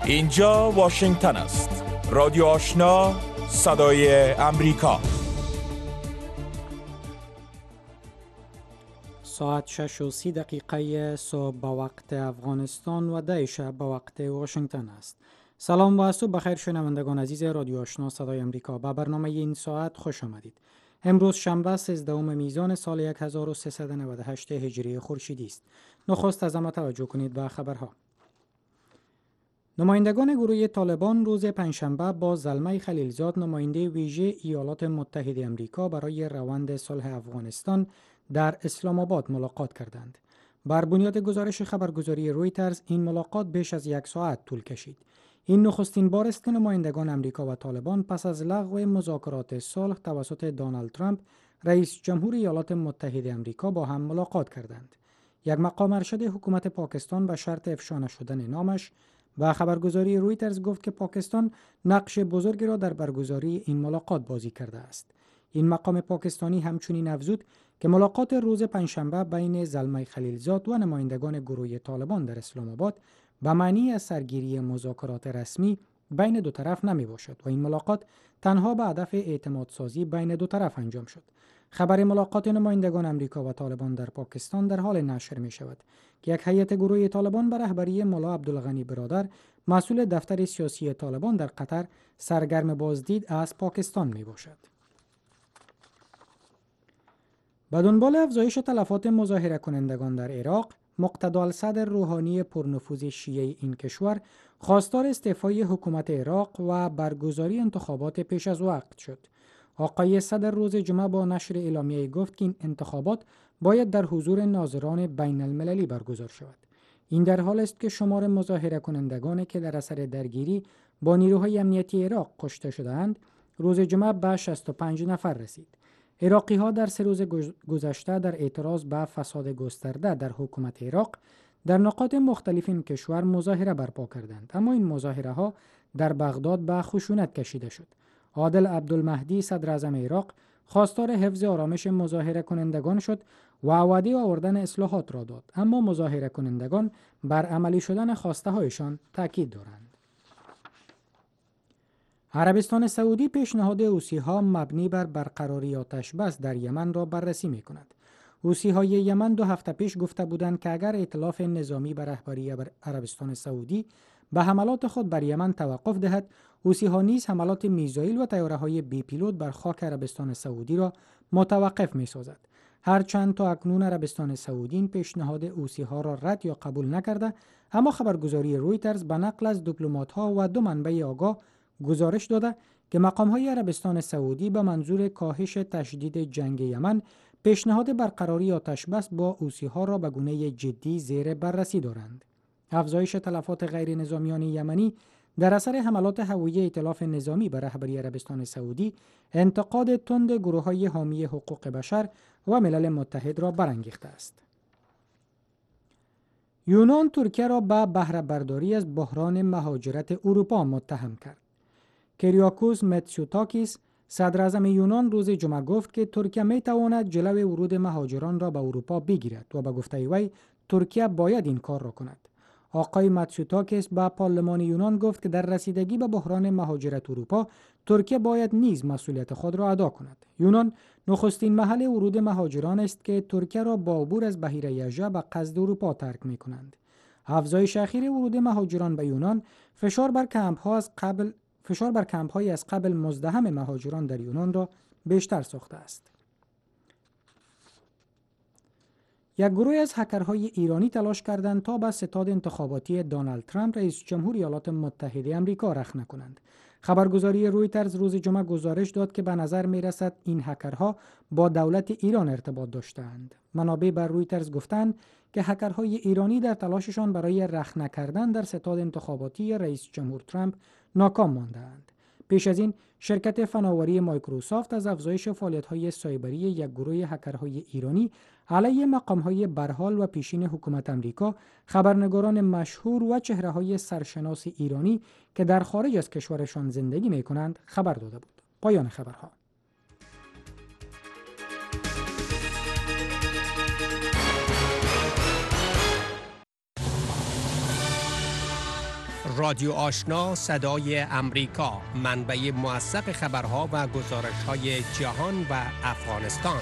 اینجا واشنگتن است. رادیو آشنا، صدای امریکا. ساعت 6:30 صبح به وقت افغانستان و 10 شب به وقت واشنگتن است. سلام و صبح بخیر شنوندگان عزیز رادیو آشنا صدای امریکا. به برنامه این ساعت خوش آمدید. امروز شنبه 13 میزان سال 1398 هجری خورشیدی است. نخست از همه توجه کنید به خبرها. نمایندگان گروه طالبان روز پنجشنبه با زلمه خلیلزاد نماینده ویژه ایالات متحده آمریکا برای روند صلح افغانستان در اسلام آباد ملاقات کردند. بر بنیاد گزارش خبرگزاری رویترز این ملاقات بیش از 1 ساعت طول کشید. این نخستین بار است که نمایندگان آمریکا و طالبان پس از لغو مذاکرات صلح توسط دونالد ترامپ رئیس جمهور ایالات متحده آمریکا با هم ملاقات کردند. یک مقام ارشد حکومت پاکستان به شرط افشا نشدن نامش و خبرگزاری رویترز گفت که پاکستان نقش بزرگی را در برگزاری این ملاقات بازی کرده است. این مقام پاکستانی همچنین افزود که ملاقات روز پنجشنبه بین زلمه خلیلزاد و نمایندگان گروه طالبان در اسلام آباد به معنی از سرگیری مذاکرات رسمی بین دو طرف نمی باشد و این ملاقات تنها به هدف اعتماد سازی بین دو طرف انجام شد. خبر ملاقات نمایندگان آمریکا و طالبان در پاکستان در حال نشر می شود که یک هیئت گروه طالبان به رهبری ملا عبدالغنی برادر مسئول دفتر سیاسی طالبان در قطر سرگرم بازدید از پاکستان می باشد. به دنبال افزایش تلفات مظاهره کنندگان در عراق، مقتدا الصدر روحانی پرنفوذ شیعه این کشور خواستار استعفای حکومت عراق و برگزاری انتخابات پیش از وقت شد. آقای صدر روز جمعه با نشر اعلامیه گفت که این انتخابات باید در حضور ناظران بین المللی برگزار شود. این در حال است که شمار مظاهره کنندگانی که در اثر درگیری با نیروهای امنیتی عراق کشته شدند، روز جمعه به 65 نفر رسید. عراقی ها در 3 روز گذشته در اعتراض به فساد گسترده در حکومت عراق در نقاط مختلف این کشور مظاهره برپا کردند، اما این مظاهره ها در بغداد به خشونت کشیده شد. عادل عبدالمهدی صدر اعظم عراق خواستار حفظ آرامش مظاهره کنندگان شد و وعده آوردن اصلاحات را داد، اما مظاهره کنندگان بر عملی شدن خواسته هایشان تاکید دارند. عربستان سعودی پیشنهاد حوثی‌ها مبنی بر برقراری آتش بس در یمن را بررسی می‌کند. حوثی‌های یمن 2 هفته پیش گفته بودند که اگر ائتلاف نظامی به رهبری عربستان سعودی به حملات خود بر یمن توقف دهد، حوثی‌ها نیز حملات میزایل و طیاره‌های بی پیلوت بر خاک عربستان سعودی را متوقف می‌سازد. هرچند تا اکنون عربستان سعودی این پیشنهاد حوثی‌ها را رد یا قبول نکرده، اما خبرگزاری رویترز به نقل از دیپلمات‌ها و 2 منبع آگاه گزارش داده که مقام‌های عربستان سعودی به منظور کاهش تشدید جنگ یمن پیشنهاد برقراری آتش‌بس با حوثی‌ها را به گونه جدی زیر بررسی دارند. افزایش تلفات غیر نظامیان یمنی در اثر حملات هوایی ائتلاف نظامی به رهبری عربستان سعودی انتقاد تند گروه‌های حامی حقوق بشر و ملل متحد را برانگیخته است. یونان ترکیه را به بهره برداری از بحران مهاجرت اروپا متهم کرد. کریاکوس متسوتاکیس صدر اعظم یونان روز جمعه گفت که ترکیه می تواند جلو ورود مهاجران را به اروپا بگیرد و به گفته وی ترکیه باید این کار را کند. آقای متسوتاکیس به پارلمان یونان گفت که در رسیدگی به بحران مهاجرت اروپا ترکیه باید نیز مسئولیت خود را ادا کند. یونان نخستین محل ورود مهاجران است که ترکیه را با عبور از بحیره یژه به قصد اروپا ترک می کنند. افزایش اخیر ورود مهاجران به یونان فشار بر کمپ‌های از قبل مزدحم مهاجران در یونان را بیشتر ساخته است. یک گروه از هکرهای ایرانی تلاش کردند تا به ستاد انتخاباتی دونالد ترامپ رئیس جمهور ایالات متحده آمریکا رخنه کنند. خبرگزاری رویترز روز جمعه گزارش داد که به نظر می رسد این هکرها با دولت ایران ارتباط داشتند. منابع بر رویترز گفتند که هکرهای ایرانی در تلاششان برای رخنه کردن در ستاد انتخاباتی رئیس جمهور ترامپ ناکام مانده‌اند. پیش از این شرکت فناوری مایکروسافت از افزایش فعالیت‌های سایبری یک گروه هکرهای ایرانی علیه مقام‌های برحال و پیشین حکومت آمریکا، خبرنگاران مشهور و چهره‌های سرشناس ایرانی که در خارج از کشورشان زندگی می‌کنند خبر داده بود. پایان خبرها. رادیو آشنا صدای امریکا، منبع موثق خبرها و گزارش‌های جهان و افغانستان.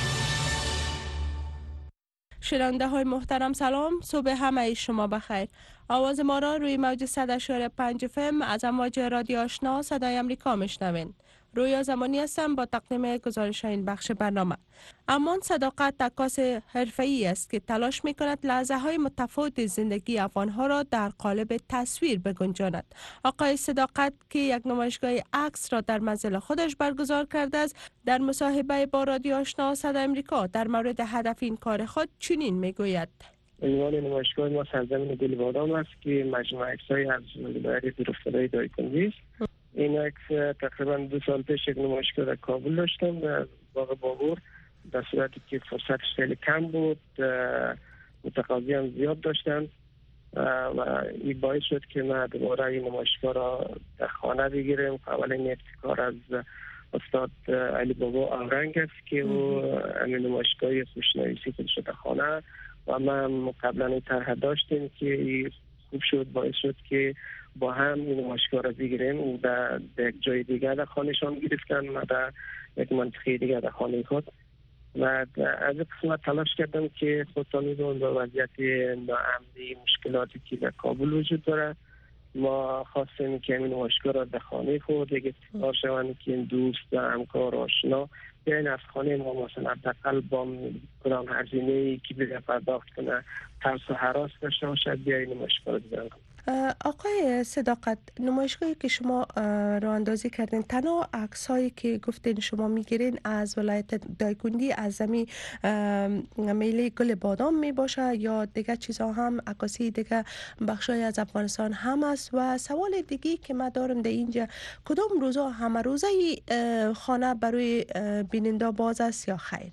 شنونده های محترم سلام، صبح همه شما بخیر. آواز ما را روی موج 100.5 FM از امواج رادیو آشنا صدای امریکا میشنوین. رویا زمانی هستم با تقدیم گزارش این بخش برنامه. امان صداقت عکاس حرفه‌ای است که تلاش می‌کند لحظه های متفاوت زندگی افغان‌ها را در قالب تصویر بگنجاند. آقای صداقت که یک نمایشگاه عکس را در منزل خودش برگزار کرده است، در مصاحبه با رادیو آشنا صدای امریکا در مورد هدف این کار خود چنین میگوید: عنوان نمایشگاه ما سرزمین گل بادام است که مجموعه عکس‌های از ولایت دورافتاده دایکنی است. این عکس تقریبا 2 سال پیش یک نمایشگاه در کابل داشتم در باغ بابور، در صورتی که فرصتش خیلی کم بود، متقاضی هم زیاد داشتن و این باعث شد که ما دوباره این نمایشگاه را در خانه بگیریم. اولین ابتکار از استاد علی بابا اورنگ است که او این نمایشگاه خوشنویسی خودش در خانه و ما قبلا این طرح داشتیم که خوب شد، باعث شد که با هم این نمایشگاه را بگیریم. او در یک جای دیگر در خانهشان گرفتن، ما در یک منطقه دیگر در خانه خود، و از این قسمت تلاش کردم که خودتان میدونم با وضعیت ناامنی مشکلاتی که در کابل وجود داره، ما خواستیم که این نمایشگاه را در خانه خود یک ابتکار شوند که این دوست و همکار آشنا بیاین از خانه ما مثلا حداقل با کدام هزینه‌ای که بده پرداخت کنه ترس و هراس داشته باشد بیاین نمایشگاه را دیدن. آقای صداقت، نمایشگاهی که شما راه اندازی کردین، تنها عکس‌هایی که گفتین شما میگیرین از ولایت دایکنی از زمین میله گل بادام می باشه یا دیگه چیزها هم، عکاسی دیگه بخشای از افغانستان هم است؟ و سوال دیگه که من دارم در اینجا، کدام روزا همه روزه خانه برای بیننده باز است یا خیر؟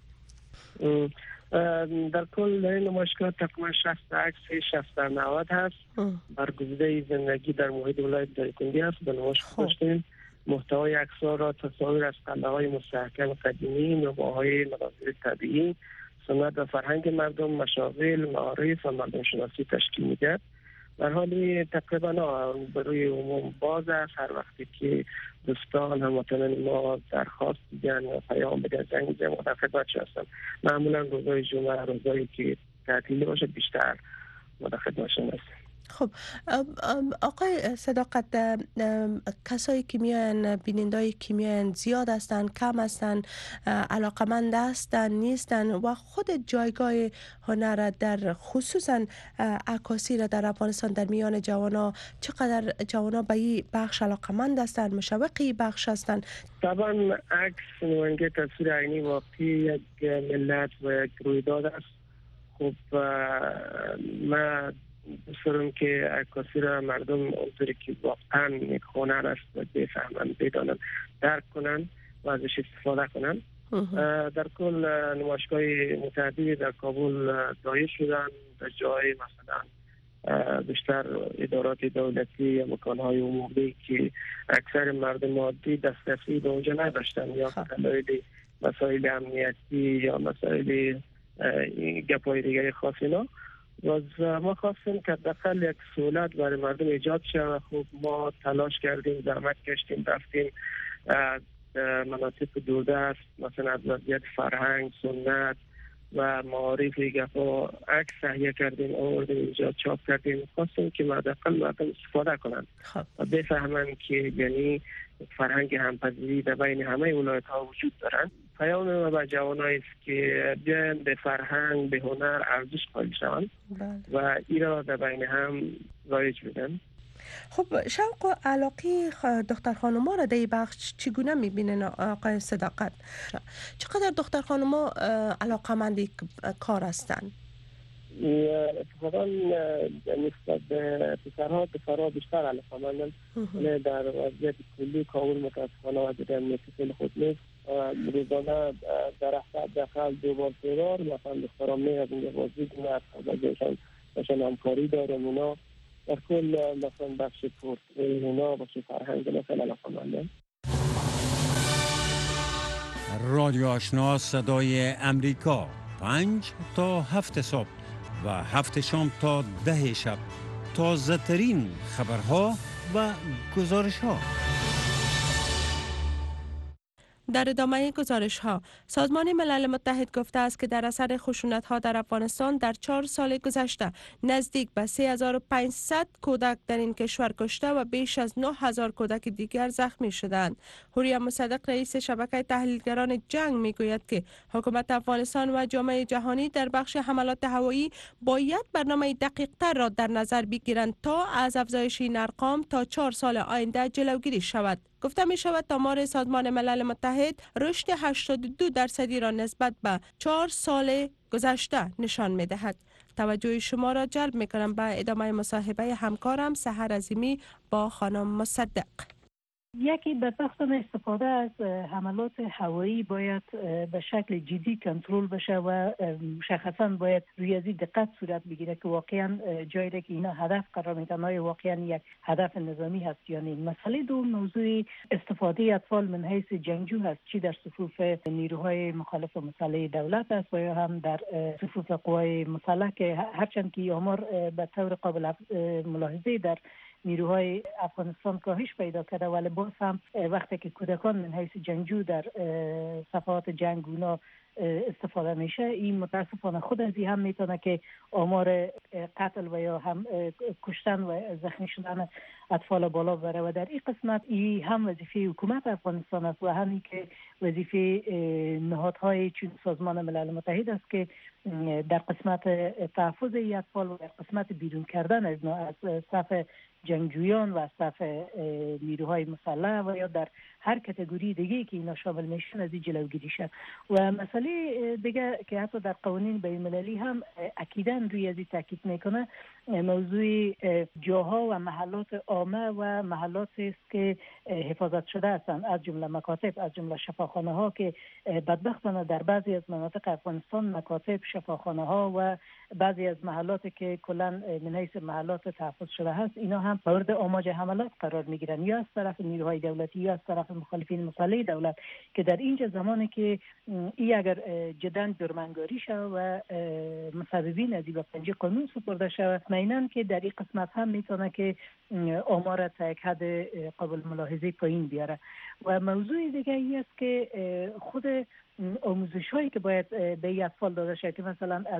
در کل در این نمایشگاه تقریبا 60 عکس 60-90 هست. برگزیده زندگی در محیط ولایت دایکنی است. به نمایشگاه داشتیم محتوای عکس‌ها را تصاویر از قلعه‌های مستحکم قدیمی، نوآهای مناظر طبیعی، سنت و فرهنگ مردم، مشاغل، معارف و مردم شناسی تشکیل می‌دهد. در حالی تقریبا برای عموم باز است. هر وقتی که دوستان هموطنان ما درخواست دیدن یا پیام بدن زنگ بزنیم و در خدمتشون هستم. معمولا روزهای جمعه، روزایی که تعطیلی باشه، بیشتر ما در خدمتشون هستیم. خب آقای صداقت، کسایی که میان، بینندهایی که میان زیاد هستن، کم هستن، علاقمند هستن، نیستن و خود جایگاه هنر در خصوصا عکاسی را در افغانستان در میان جوانا، چقدر جوانا به این بخش علاقمند هستن، مشوقی بخش هستن؟ طبعا عکس نماینده تصویر عینی واقعی یک ملت و یک رویداد است. خب ما دوست دارم که عکاسی را مردم اونطوری که واقعا یک هنر است و بفهمن، بدانن، درک کنن و ازش استفاده کنن. در کل نمایشگاه متعددی در کابل دایر شدن، در جای مثلا بیشتر ادارات دولتی یا مکانهای عمومی که اکثر مردم عادی دسترسی به اونجا نداشتن، یا مسائل امنیتی یا مسائل گپای دیگری خاص اینا. و ما خواستیم که حداقل یک سهولت برای مردم ایجاد شود. خب ما تلاش کردیم، زحمت کشیدیم، رفتیم از مناطق دوردست، مثلا از وضعیت فرهنگ، سنت و معارف گپا عکس تهیه کردیم، آوردیم اینجا چاپ کردیم. خواستیم که حداقل مردم استفاده کنند و بفهمن که یعنی فرهنگ همپذیری در بین همه ولایت‌ها وجود دارند. پیام ما به جوانایی است که بیاین به فرهنگ، به هنر ارزش قائل شوند و این را در بین هم رایج بدن. خب شوق و علاقه دختر خانم‌ها را در این بخش چگونه می‌بینن آقای صداقت؟ چقدر دختر خانم‌ها علاقه‌مند کار هستند؟ اتفاقا نسبت به پسرها بیشتر علاقه‌مندند. در وضعیت کلی کامل متاسفانه وضعیت امنیتی خیلی خوب نیست. روزانه در هفته داخل 2 بار 3 بار مثلا دختران میاد اینجا بازی کنند، باشن همکاری دارم اونا. در کل مثلا بخش پورت اونا بخش فرهنگ مثلا علاقه‌مندند. رادیو آشنا صدای امریکا 5 تا 7 صبح و 7 شام تا 10 شب تازه ترین خبرها و گزارش ها. در ادامه گزارش ها، سازمان ملل متحد گفته است که در اثر خشونت ها در افغانستان در 4 سال گذشته نزدیک به 3500 کودک در این کشور کشته و بیش از 9000 کودک دیگر زخمی شدند. هوریا مصدق رئیس شبکه تحلیلگران جنگ می گوید که حکومت افغانستان و جامعه جهانی در بخش حملات هوایی باید برنامه دقیق تر را در نظر بگیرند تا از افزایش این ارقام تا 4 سال آینده جلوگیری شود. گفته می شود آمار سازمان ملل متحد رشد 82% را نسبت به 4 سال گذشته نشان می دهد. توجه شما را جلب می کنم به ادامه مصاحبه همکارم سحر عظیمی با خانم مصدق. یکی بدبختانه استفاده از حملات هوایی باید به شکل جدی کنترل بشه و مشخصا باید روی ازی دقت صورت بگیره که واقعا جایی که اینا هدف قرار میدن آیا واقعا یک هدف نظامی هست یا نه. مسئله دوم موضوع استفاده اطفال من حیث جنگجو هست، چی در صفوف نیروهای مخالف مسلح دولت است و یا هم در صفوف قوای مسلح که هرچند که آمار به طور قابل ملاحظه در نیروهای افغانستان کاهش پیدا کرده، ولی باز هم وقتی که کودکان من حیث جنگجو در صفحات جنگ اونا استفاده میشه، این متاسفانه خود از این هم میتونه که آمار قتل و یا هم کشتن و زخمی شدن اطفال بالا بره و در این قسمت این هم وظیفه حکومت افغانستان است و همین که وظیفه نهادهای چون سازمان ملل متحد است که در قسمت تحفظ این اطفال و در قسمت بیرون کردن از صف جنگجویان و از صف نیروهای مسلح و یا در هر کاتگوری دیگه که اینا شامل میشن از این جلوگیری شد. و مسئله دیگه که حتی در قوانین بین المللی هم اکیداً روی از این تاکید میکنه موضوع جاها و محلات عامه و محلاتی است که حفاظت شده هستند، از جمله مکاتب، از جمله شفاخانه ها که بدبختانه در بعضی از مناطق افغانستان مکاتب، شفاخانه ها و بعضی از محلاتی که کلا من حیث محلات تحفظ شده هست اینا هم مورد آماج حملات قرار میگیرن، یا از طرف نیروهای دولتی یا از طرف مخالفین مسلح دولت، که در اینجا زمانی که این اگر جدا جرم‌انگاری شود و مسببین از این به پنجه قانون سپرده شود، معنی که در این قسمت هم میتونه که آمار تا یک حد قابل ملاحظه پایین بیاره. و موضوع دیگه ای است که خود آموزش هایی که باید به این اطفال داده شد که مثلا از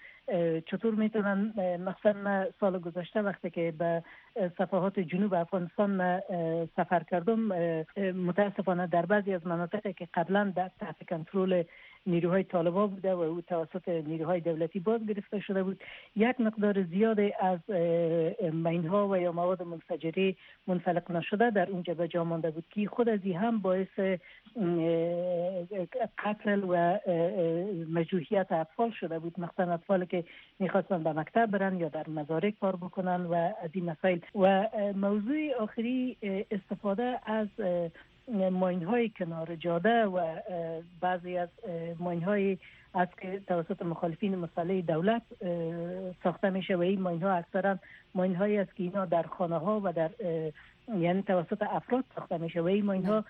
چطور میتونن، مثلا سال گذشته وقتی که به صفحات جنوب افغانستان سفر کردم، متاسفانه در بعضی از مناطق که قبلا در تحت کنترل نیروهای طالبان بوده و او توسط نیروهای دولتی باز گرفته شده بود، یک مقدار زیاده از مینها و یا مواد منفجره منفلق نشده در اونجا به جا مانده بود که خود از این هم باعث قتل و مجروحیت اطفال شده بود، مثلا اطفالی که میخواستن به مکتب برن یا در مزارع کار بکنن و از این مسائل. و موضوع آخری استفاده از ماین‌های کنار جاده و بعضی از ماین‌های از که توسط مخالفین مسلح دولت ساخته میشه و این ماین‌ها اکثرا ماین‌هایی است که اینا در خانه‌ها و در یعنی توسط افراد ساخته میشه و این ماین‌ها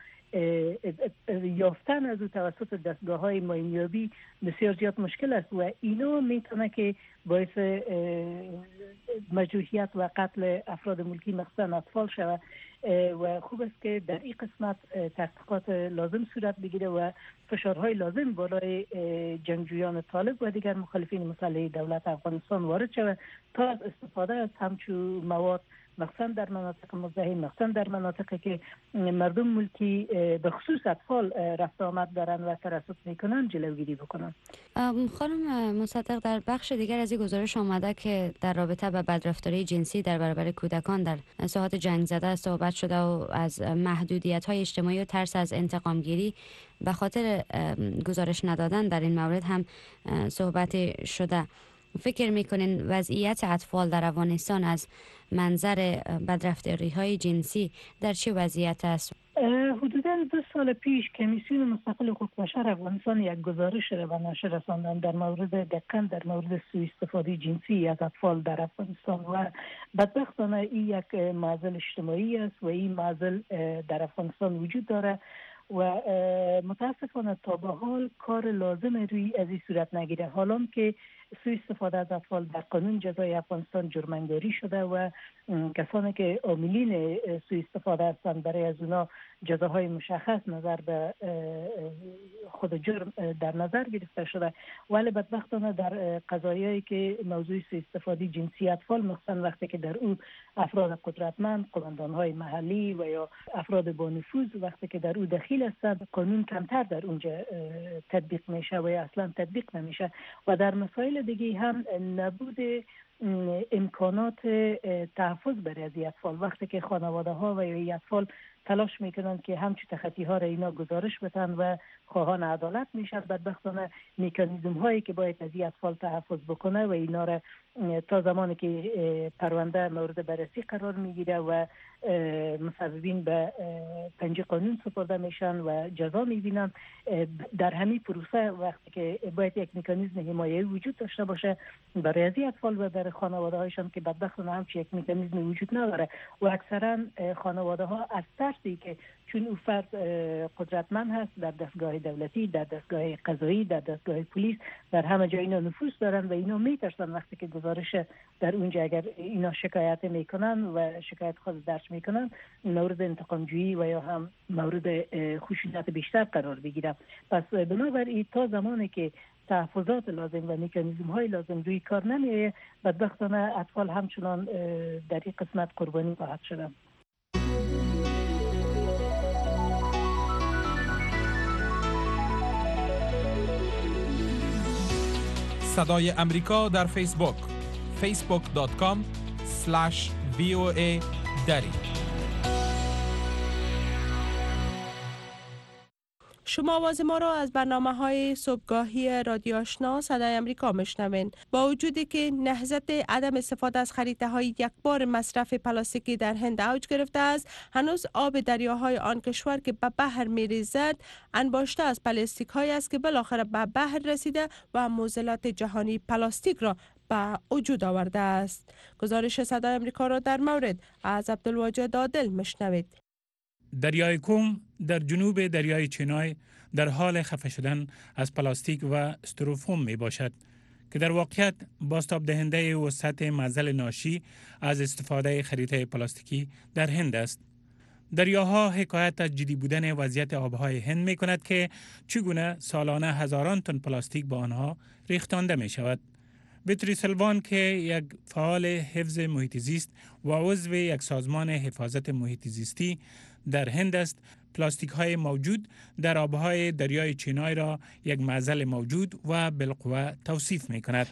یافتن از او توسط دستگاه‌های ماینیابی بسیار زیاد مشکل است و اینا میتونه که باعث مجروحیت و قتل افراد ملکی مخصوصا اطفال شود و خوب است که در این قسمت تحقیقات لازم صورت بگیره و فشارهای لازم بالای جنگجویان طالب و دیگر مخالفین مسلح دولت افغانستان وارد شود تا از استفاده از همچون مواد مخصوصا در مناطق مزدحم، مخصوصا در مناطقی که مردم ملکی به خصوص اطفال رفت آمد دارن و ترصد میکنن جلوگیری بکنن. خانم مصدق، در بخش دیگر از این گزارش آمده که در رابطه با بدرفتاری جنسی در برابر کودکان در ساحات جنگ زده صحبت شده و از محدودیت‌های اجتماعی و ترس از انتقام گیری به خاطر گزارش ندادن در این مورد هم صحبت شده. فکر میکنین وضعیت اطفال در افغانستان از منظر بدرفتاری‌های جنسی در چه وضعیت است؟ حدوداً 2 سال پیش کمیسیون مستقل حقوق بشر افغانستان یک گزارش را به نشر رساندن در مورد دقیقاً در مورد سوء استفاده جنسی از اطفال در افغانستان و بدبختانه این یک معضل اجتماعی است و این معضل در افغانستان وجود داره و متاسفانه تا به حال کار لازم روی از این صورت نگیره. حالا که سوء استفاده از اطفال در قانون جزای افغانستان جرم‌انگاری شده و کسانی که عاملین سوء استفاده هستند برای از اونا جزاهای مشخص نظر به خود جرم در نظر گرفته شده. ولی بدبختانه در قضایایی که موضوع سوء استفاده جنسی اطفال، مخصوصا وقتی که در او افراد قدرتمند، قماندان‌های محلی و یا افراد با نفوذ وقتی که در او دخیل هستند، قانون کمتر در اونجا تطبیق میشه و یا اصلا تطبیق نمیشه. و در مسائل دیگه هم نبود امکانات تحفظ برای از اطفال، وقتی که خانواده ها و یا اطفال تلاش میکنند که همچی تخطی ها را اینا گزارش بدن و خواهان عدالت میشن، بدبختانه مکانیزم هایی که باید از اطفال تحفظ بکنه و اینا را تا زمانی که پرونده مورد بررسی قرار میگیره و مسببین به پنجه قانون سپرده میشن و جزا میبینن، در همین پروسه وقتی که باید یک مکانیزم حمایتی وجود داشته باشه برای از اطفال و برای خانواده هایشان که بدبختانه همچی یک مکانیزم وجود نداره و اکثرا خانواده ها از ترسی که چون او فرد قدرتمند هست در دستگاه دولتی، در دستگاه قضایی، در دستگاه پلیس، در همه جا اینا نفوذ دارن و اینا میترسن وقتی که گزارش در اونجا اگر اینا شکایت میکنن و شکایت خود درج میکنن مورد انتقام جویی و یا هم مورد خشونت بیشتر قرار بگیرن. پس بنابراین تا زمانی که تحفظات لازم و مکانیزم های لازم روی کار نمیایه، بدبختانه اطفال همچنان در این قسمت قربانی خواهد شدن. صدای امریکا در فیسبوک facebook.com/VOA دری. شما آواز ما را از برنامه‌های صبحگاهی رادیو آشنا صدای امریکا میشنوین. با وجودی که نهضت عدم استفاده از خریده‌های یکبار مصرف پلاستیکی در هند اوج گرفته است، هنوز آب دریاهای آن کشور که به بحر می‌ریزد انباشته از پلاستیک‌هایی است که بالاخره به بحر رسیده و معضلات جهانی پلاستیک را به وجود آورده است. گزارش صدای امریکا را در مورد از عبدالواجد عادل میشنوید. دریای کوم در جنوب دریای چینای در حال خفه شدن از پلاستیک و استروفوم می باشد که در واقعیت بازتاب دهنده وسعت معضل ناشی از استفاده خریطه پلاستیکی در هند است. دریاها حکایت از جدی بودن وضعیت آبهای هند می کند که چگونه سالانه هزاران تن پلاستیک با آنها ریختانده می شود. بیتری سلوان که یک فعال حفظ محیط زیست و عضو یک سازمان حفاظت محیط زیستی در هند است، پلاستیک های موجود در آبهای دریای چینای را یک معضل موجود و بالقوه توصیف می کند.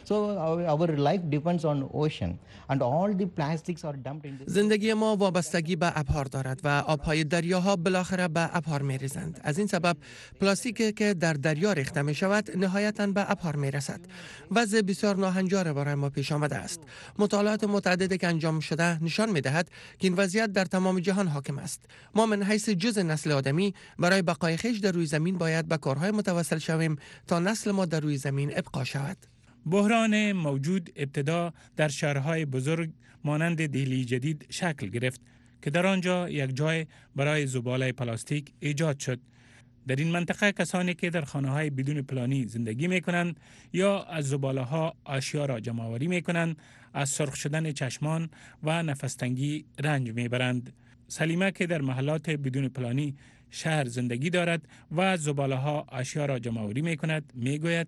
زندگی ما وابستگی به ابحار دارد و آبهای دریاها بالاخره به ابحار می ریزند. از این سبب پلاستیکی که در دریا ریخته می شود نهایتاً به ابحار می رسد. وضع بسیار ناهنجار برای ما پیش آمده است. مطالعات متعددی که انجام شده نشان می دهد که این وضعیت در تمام جهان حاکم است. ما من حیث جزء نسل آدمی برای بقای خویش در روی زمین باید به کارهای متوسل شویم تا نسل ما در روی زمین ابقا شود. بحران موجود ابتدا در شهرهای بزرگ مانند دهلی جدید شکل گرفت که در آنجا یک جای برای زباله پلاستیک ایجاد شد. در این منطقه کسانی که در خانه‌های بدون پلانی زندگی می‌کنند یا از زباله‌ها اشیا را جمع‌آوری می‌کنند، از سرخ شدن چشمان و نفس‌تنگی رنج می‌برند. سلیمه که در محلات بدون پلانی شهر زندگی دارد و زباله‌ها اشیا را جمع‌آوری می‌کند، می‌گوید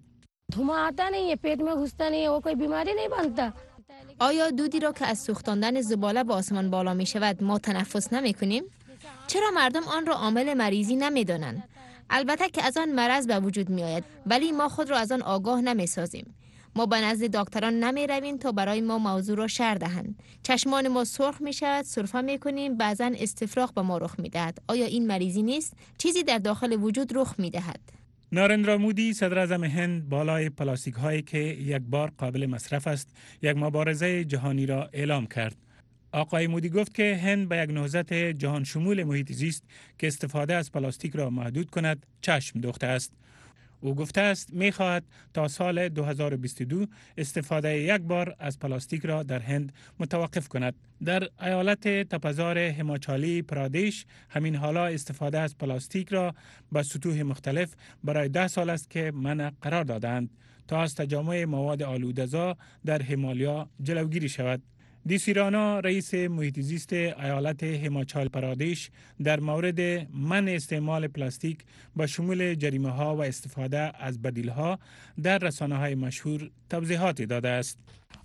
آیا دودی را که از سوختاندن زباله به آسمان بالا می شود ما تنفس نمی کنیم؟ چرا مردم آن را عامل مریضی نمی دانند؟ البته که از آن مرض به وجود می آید، ولی ما خود را از آن آگاه نمی سازیم. ما به نزد دکتران نمی رویم تا برای ما موضوع را شرح دهند. چشمان ما سرخ می شود، سرفه می کنیم، بعضا استفراغ به ما رخ می دهد. آیا این مریضی نیست؟ چیزی در داخل وجود رخ می دهد. نارندرا مودی صدر اعظم هند بالای پلاستیک هایی که یک بار قابل مصرف است یک مبارزه جهانی را اعلام کرد. آقای مودی گفت که هند به یک نهضت جهان شمول محیط زیست که استفاده از پلاستیک را محدود کند چشم دوخته است. او گفته است می‌خواهد تا سال 2022 استفاده یک بار از پلاستیک را در هند متوقف کند. در ایالت تپه‌زار هماچالی پرادیش همین حالا استفاده از پلاستیک را به سطوح مختلف برای 10 سال است که منع قرار دادند تا از تجمع مواد آلوده‌زا در همالیا جلوگیری شود. دیسی رانا رئیس محیط زیست ایالت هماچال پرادیش در مورد منع استعمال پلاستیک با شمول جریمه ها و استفاده از بدیل ها در رسانه های مشهور توضیحاتی داده است.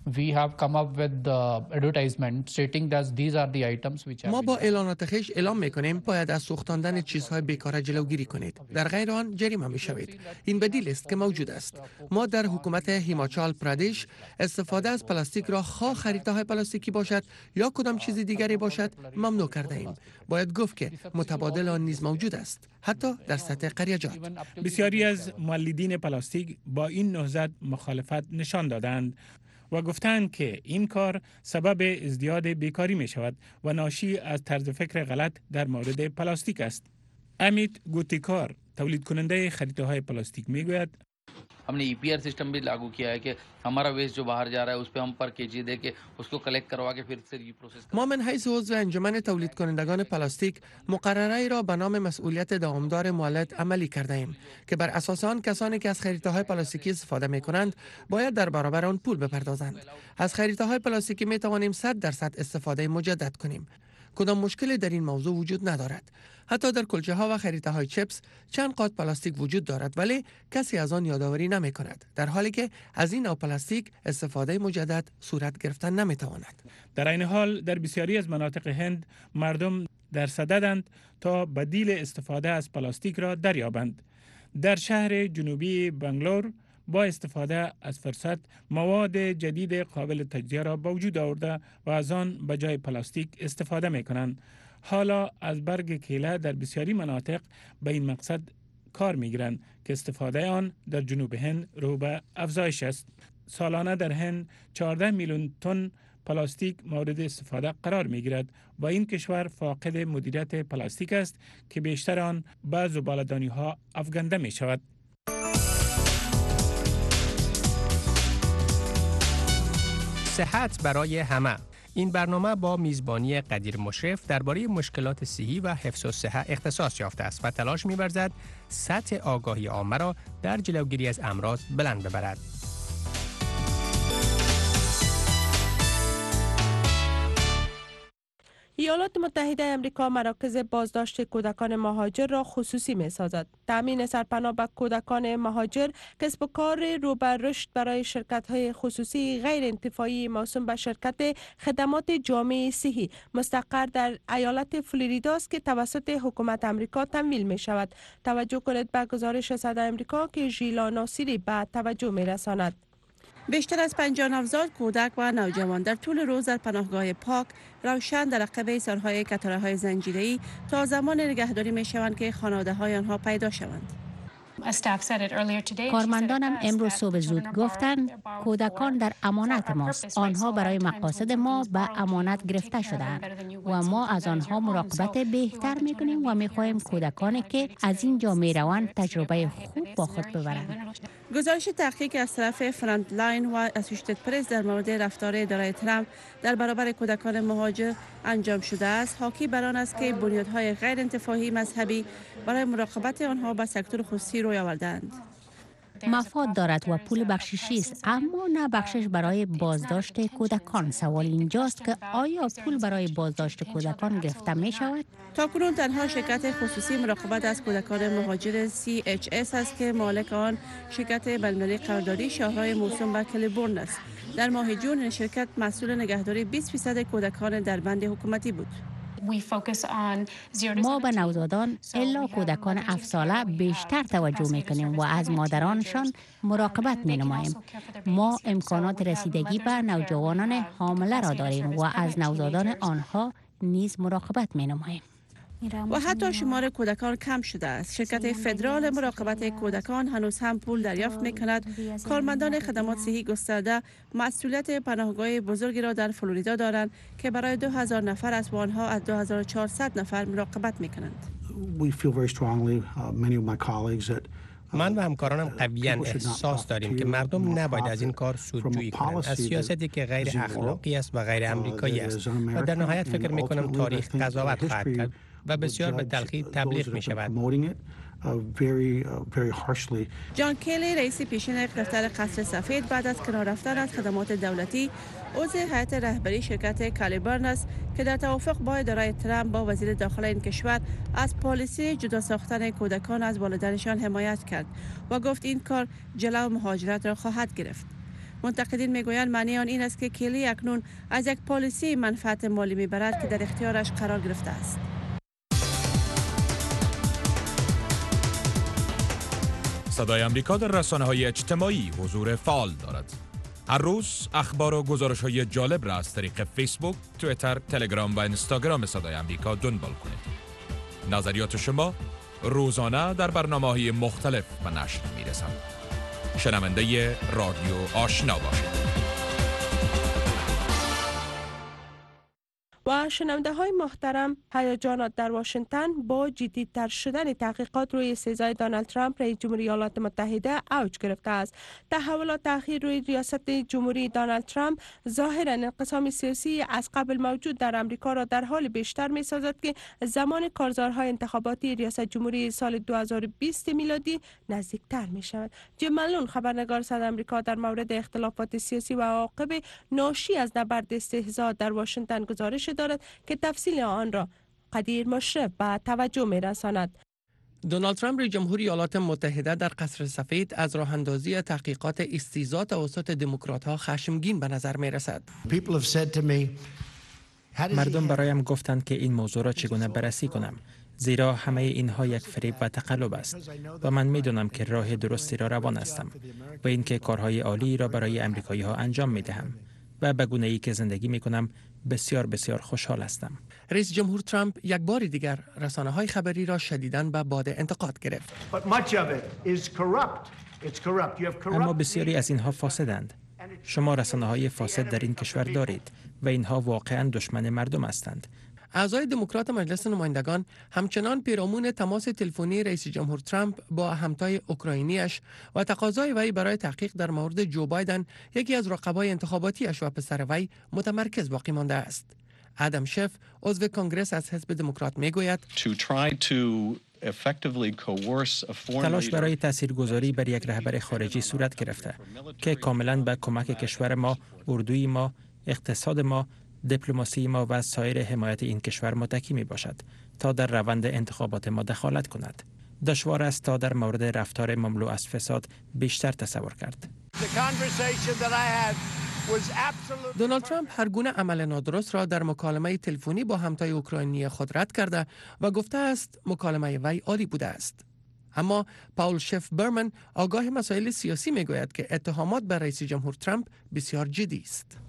ما با اعلانات خویش اعلام میکنیم باید از سوختاندن چیزهای بیکاره جلوگیری کنید. در غیر آن جریمه میشوید. این بدیل است که موجود است. ما در حکومت هیماچال پرادیش استفاده از پلاستیک را خواه خریده‌های پلاستیکی باشد یا کدام چیز دیگری باشد ممنوع کرده ایم. باید گفت که متبادل آن نیز موجود است، حتی در سطح قریجات. بسیاری از مولدین پلاستیک با این نهضت مخالفت نشان دادند و گفتند که این کار سبب ازدیاد بیکاری می شود و ناشی از طرز فکر غلط در مورد پلاستیک است. امیت گوتیکار، تولید کننده خریده‌های پلاستیک، می گوید हमने EPR system भी लागू किया है कि हमारा वेस्ट जो बाहर जा रहा है उस पे हम पर केजी दे के उसको कलेक्ट करवा के फिर से रीप्रोसेस ما من حیث عضو انجمن تولید کنندگان پلاستیک مقرره‌ای را به نام مسئولیت دامدار مولد عملی کرده ایم که بر اساس آن کسانی که از خریده‌های پلاستیکی استفاده می‌کنند باید در برابر آن پول بپردازند. از خریده‌های پلاستیکی می‌توانیم 100% استفاده مجدد کنیم. کدام مشکلی در این موضوع وجود ندارد. حتی در کلچه ها و خریطه های چپس چند قاط پلاستیک وجود دارد ولی کسی از آن یادآوری نمی کند، در حالی که از این نوع پلاستیک استفاده مجدد صورت گرفتن نمی تواند. در این حال در بسیاری از مناطق هند مردم در صددند تا بدیل استفاده از پلاستیک را دریابند. در شهر جنوبی بنگلور با استفاده از فرصت مواد جدید قابل تجزیه را به وجود آورده و از آن به جای پلاستیک استفاده می کنند. حالا از برگ کیله در بسیاری مناطق به این مقصد کار می گیرند که استفاده آن در جنوب هند رو به افزایش است. سالانه در هند 14 میلیون تن پلاستیک مورد استفاده قرار می گیرد و این کشور فاقد مدیریت پلاستیک است که بیشتر آن به زباله‌دانی ها افکنده می شود. صحت برای همه. این برنامه با میزبانی قدیر مشرف درباره مشکلات صحی و حفظ الصحه اختصاص یافته است و تلاش می‌ورزد سطح آگاهی عامه را در جلوگیری از امراض بلند ببرد. ایالات متحده آمریکا مراکز بازداشت کودکان مهاجر را خصوصی می سازد. تامین سرپناه به کودکان مهاجر کسب و کار رو به رشد برای شرکت‌های خصوصی غیر انتفاعی موسوم به شرکت خدمات جامعه صحی مستقر در ایالت فلوریدا است که توسط حکومت آمریکا تمویل می شود. توجه کنید به گزارش صدای آمریکا که ژیلا ناصری به توجه می رساند. بیشتر از 50 نوزاد، کودک و نوجوان در طول روز در پناهگاه پاک روشن در عقب ایثارهای کتاره‌های زنجیره‌ای تا زمان نگهداری می‌شوند که خانواده‌های آنها پیدا شوند. کارمندانم امروز صبح زود گفتند کودکان در امانت ماست. آنها برای مقاصد ما به امانت گرفته شدند و ما از آنها مراقبت بهتر می‌کنیم و می‌خواهیم کودکانی که از اینجا می‌روند تجربه خوب با خود ببرند. گزارش تحقیق از طرف فرانت لاین و اسوشیتد پرس در مورد رفتار اداره ترامپ در برابر کودکان مهاجر انجام شده است حاکی بر آن است که بنیادهای غیر انتفاعی مذهبی برای مراقبت آنها به سکتور خصوصی روی آوردند. مفاد دارد و پول بخششی است، اما نه بخشش برای بازداشت کودکان. سوال اینجاست که آیا پول برای بازداشت کودکان گرفته می شود؟ تاکنون تنها شرکت خصوصی مراقبت از کودکان مهاجر CHS است که مالک آن شرکت بین‌المللی قراردادی شاهراه موسوم به کلیبورن است. در ماه جون این شرکت مسئول نگهداری 20% کودکان در بند حکومتی بود. ما به نوزادان الا کودکان 7 ساله بیشتر توجه میکنیم و از مادرانشان مراقبت می نماییم. ما امکانات رسیدگی به نوجوانان حامله را داریم و از نوزادان آنها نیز مراقبت می نماییم. و حتی شمار کودکان کم شده است. شرکت فدرال مراقبت کودکان هنوز هم پول دریافت می کند. کارمندان خدمات صحی گسترده مسئولیت پناهگاه بزرگی را در فلوریدا دارند که برای 2000 نفر از آنها از 2400 نفر مراقبت می کنند. من و همکارانم قویاً احساس داریم که مردم نباید از این کار سودجویی کنند، از سیاستی که غیر اخلاقی است و غیر امریکایی است و در نهایت فکر می کنم تاریخ قضاوت خواهد کرد و بسیار به تلخی تبلیغ می شود. جان کلی رئیس پیشین دفتر قصر سفید بعد از کنار رفتن از خدمات دولتی عضو هیئت رهبری شرکت کالیبرن است که در توافق با اداره ترامپ با وزیر داخله این کشور از پالیسی جدا ساختن کودکان از والدینشان حمایت کرد و گفت این کار جلو مهاجرت را خواهد گرفت. منتقدین میگویند معنی آن این است که کلی اکنون از یک پالیسی منفعت مالی میبرد که در اختیارش قرار گرفته است. صدای امریکا در رسانه‌های اجتماعی حضور فعال دارد. هر روز اخبار و گزارش‌های جالب را از طریق فیسبوک، توییتر، تلگرام و اینستاگرام صدای امریکا دنبال کنید. نظریات شما روزانه در برنامه‌های مختلف به نشر می‌رسند. شنونده رادیو آشنا باشید. و شنونده های محترم، هیجانات در واشنگتن با جدیدتر شدن تحقیقات روی سزای دونالد ترامپ رئیس جمهوری ایالات متحده اوج گرفته است. تحولات اخیر روی ریاست جمهوری دونالد ترامپ ظاهرا انقسام سیاسی از قبل موجود در امریکا را در حال بیشتر می سازد که زمان کارزارهای انتخاباتی ریاست جمهوری سال 2020 میلادی نزدیکتر می شود. جیم ملون، خبرنگار صدای امریکا، در مورد اختلافات سیاسی و عواقب ناشی از نبرد استحضار در واشنگتن گزارش دارد که تفصیل آن را قدیر مشرف به توجه می رساند. دونالد ترامپ رئیس جمهوری ایالات متحده در قصر سفید از راه اندازی تحقیقات استیضاح توسط دموکرات‌ها خشمگین به نظر می رسد. مردم برایم گفتند که این موضوع را چگونه بررسی کنم، زیرا همه اینها یک فریب و تقلب است و من میدونم که راه درستی را روان هستم و اینکه کارهای عالی را برای امریکایی‌ها انجام میدهم و به گونه‌ای که زندگی میکنم بسیار بسیار خوشحال هستم. رئیس جمهور ترامپ یک بار دیگر رسانه‌های خبری را شدیداً به باد انتقاد گرفت. اما بسیاری از اینها فاسدند. شما رسانه‌های فاسد در این کشور دارید و اینها واقعاً دشمن مردم هستند. اعضای دموکرات مجلس نمایندگان همچنان پیرامون تماس تلفنی رئیس جمهور ترامپ با همتای اوکراینیش و تقاضای وی برای تحقیق در مورد جو بایدن، یکی از رقبای انتخاباتیش و پسر وی، متمرکز باقی مانده است. ادم شف، عضو کنگره از حزب دموکرات، میگوید تلاش برای تاثیرگذاری بر یک رهبر خارجی صورت گرفته که کاملا به کمک کشور ما، اردوی ما، اقتصاد ما، دیپلماسی ما و سایر حمایت این کشور متکی می باشد تا در روند انتخابات ما دخالت کند. دشوار است تا در مورد رفتار مملو از فساد بیشتر تصور کرد. دونالد ترامپ هر گونه عمل نادرست را در مکالمه تلفنی با همتای اوکراینی خود رد کرده و گفته است مکالمه وی عالی بوده است. اما پاول شف برمن، آگاه مسائل سیاسی، میگوید که اتهامات بر رئیس جمهور ترامپ بسیار جدی است.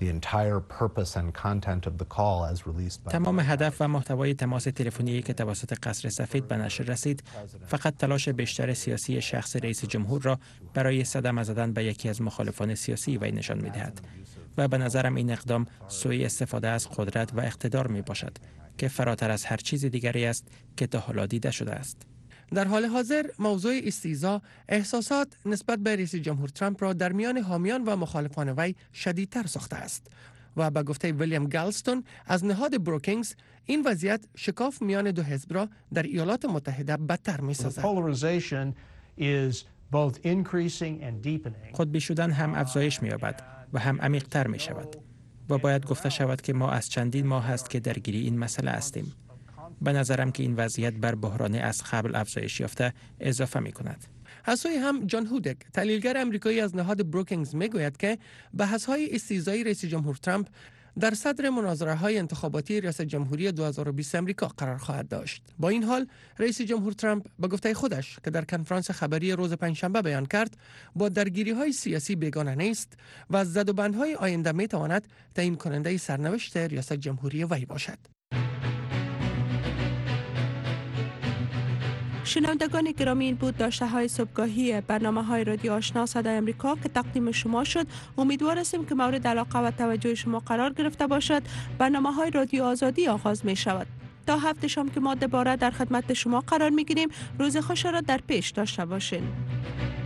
تمام هدف و محتوای تماس تلفنی که توسط قصر سفید به نشر رسید فقط تلاش بیشتر سیاسی شخص رئیس جمهور را برای صدمه زدن به یکی از مخالفان سیاسی وی نشان می‌دهد و به نظرم این اقدام سوء استفاده از قدرت و اقتدار میباشد که فراتر از هر چیز دیگری است که تا حالا دیده شده است. در حال حاضر موضوع استیضاح احساسات نسبت به رئیس جمهور ترامپ را در میان حامیان و مخالفان وی شدیدتر ساخته است و به گفته ویلیام گالستون از نهاد بروکینگز، این وضعیت شکاف میان دو حزب را در ایالات متحده بدتر می‌سازد. خودبی شدن هم افزایش می‌یابد و هم عمیق‌تر می‌شود و باید گفته شود که ما از چندین ماه است که درگیری این مسئله هستیم. به نظرم که این وضعیت بر بحران از قبل افزایش یافته اضافه می کند. از سوی هم جان هودک، تحلیلگر آمریکایی از نهاد بروکینگز، میگوید که بحث‌های استیضاحی رئیس جمهور ترامپ در صدر مناظره‌های انتخاباتی ریاست جمهوری 2020 آمریکا قرار خواهد داشت. با این حال رئیس جمهور ترامپ به گفته خودش که در کنفرانس خبری روز پنجشنبه بیان کرد، با درگیری‌های سیاسی بیگانه نیست و از زدوبندهای آینده می‌تواند تعیین کننده سرنوشت ریاست جمهوری وی باشد. شنوندگان گرامی، این بود داشته های صبحگاهی برنامه های رادیو آشنا صدای امریکا که تقدیم شما شد. امیدوار هستیم که مورد علاقه و توجه شما قرار گرفته باشد. برنامه های رادیو آزادی آغاز می شود. تا هفته شام که ما دوباره در خدمت شما قرار می گیریم. روز خوش را در پیش داشته باشین.